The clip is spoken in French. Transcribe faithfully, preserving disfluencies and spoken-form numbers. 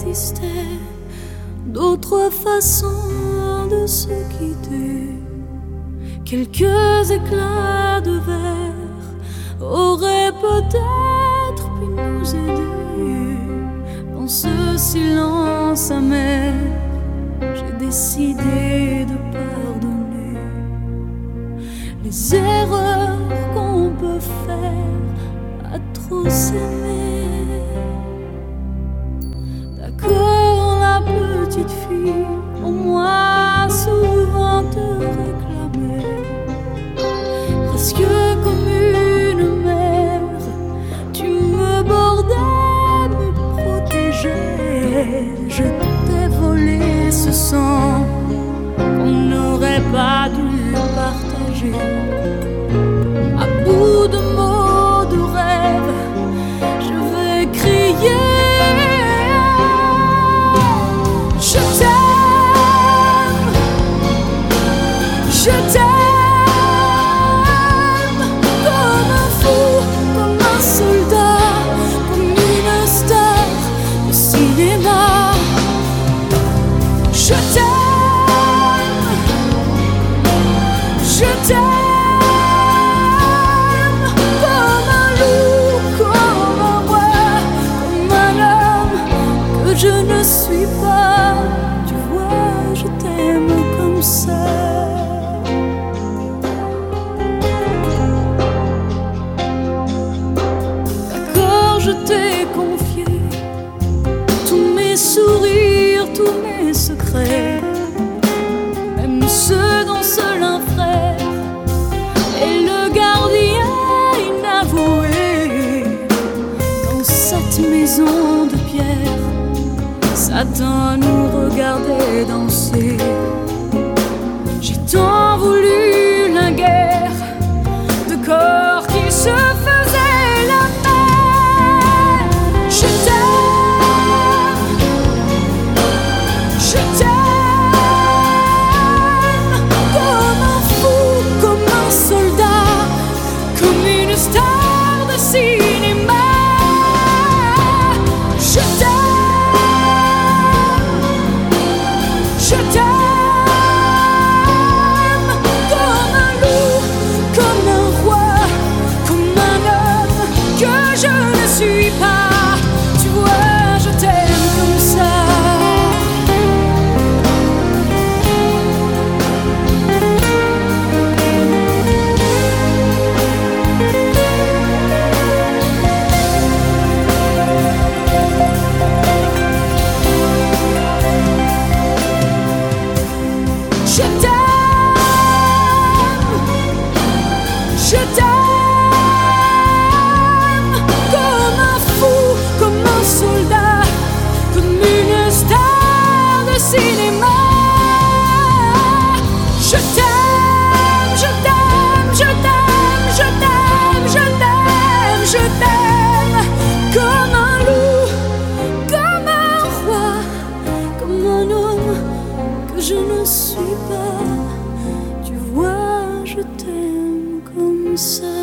existait d'autres façons de se quitter. Quelques éclats de verre auraient peut-être pu nous aider. Dans ce silence amer, j'ai décidé de pardonner les erreurs qu'on peut faire à trop s'aimer. D'accord, la petite fille, au moins souvent te réclamait, presque comme une mère, tu me bordais, me protégeais. Je t'ai volé ce sang qu'on n'aurait pas dû partager. À bout de mots, de rêves, je vais crier. Je t'aime, je t'aime, comme un fou, comme un soldat, comme une star de cinéma. Je t'aime, je t'aime, comme un loup, comme un roi, comme un homme que je ne suis pas. Tu vois, je t'aime comme ça. D'accord, je t'ai confié tous mes sourires, tous mes secrets, même ceux dont seul un frère est le gardien inavoué. Dans cette maison de pierre, Satan nous regardait danser. J'ai tant voulu la guerre de corps qui se faisaient la paix. Je t'aime, je t'aime, comme un fou, comme un soldat, comme une star de cinéma. Je t'aime, je t'aime, comme un loup, comme un roi, comme un homme que je ne suis pas. Tu vois, je t'aime comme ça. Je t'aime, je t'aime, comme un fou, comme un soldat, comme une star de cinéma. Je t'aime, je t'aime, je t'aime, je t'aime, je t'aime, je t'aime, comme un loup, comme un roi, comme un homme que je ne suis pas. Tu vois, je t'aime comme ça.